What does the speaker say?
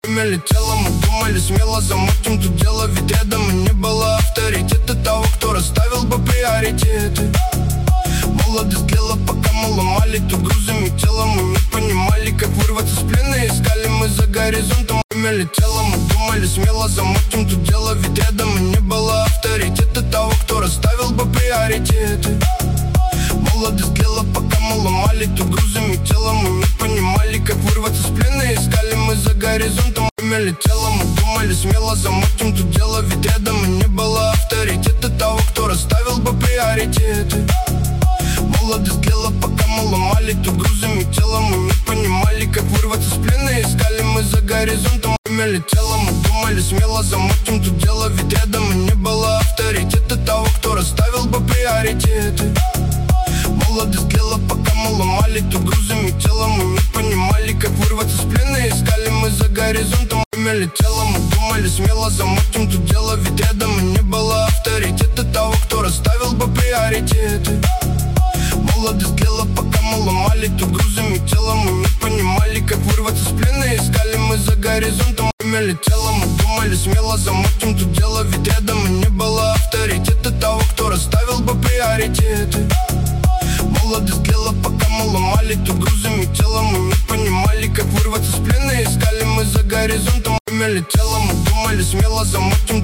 время летело, мы думали смело замутим тут дело. Ведь рядом и не было авторитета того, кто расставил бы приоритеты. Молодость тлела, пока мы ломали тут грузами тела. Мы не понимали, как вырваться с плена. Искали мы за горизонтом. Время летело, мы думали смело замутим тут дело. Ведь рядом и не было авторитета того, кто расставил бы приоритеты. Молодость тлела, пока мы ломали тут грузами тела. Мы не понимали, как вырваться с плена. Искали мы за горизонтом. Время летело, мы думали смело замутим тут дело. Ведь рядом и не было авторитета того, кто расставил бы приоритеты. Молодость тлела, пока мы ломали тут грузами тела. Мы не понимали, как вырваться с плена. Искали мы за горизонтом. Время летело, мы думали смело замутим тут дело. Ведь рядом и не было авторитета того, кто расставил бы приоритеты. Молодость тлела, пока мы ломали тут грузами тела. Мы не понимали, как вырваться с плена. Искали мы за горизонтом. Время летело, мы думали смело замутим тут дело. Ведь рядом и не было авторитета того, кто расставил бы приоритеты. Молодость тлела, пока мы ломали тут грузами тела. Мы не понимали, как вырваться с плена. Искали мы за горизонтом. Время летело, мы думали смело замутим тут дело. Ведь рядом и не было авторитета того, кто расставил бы приоритеты. Молодость тлела, пока мы ломали тут грузами тела. Мы не понимали, как вырваться с плена. Искали мы за горизонтом. Время летело, мы думали смело замутим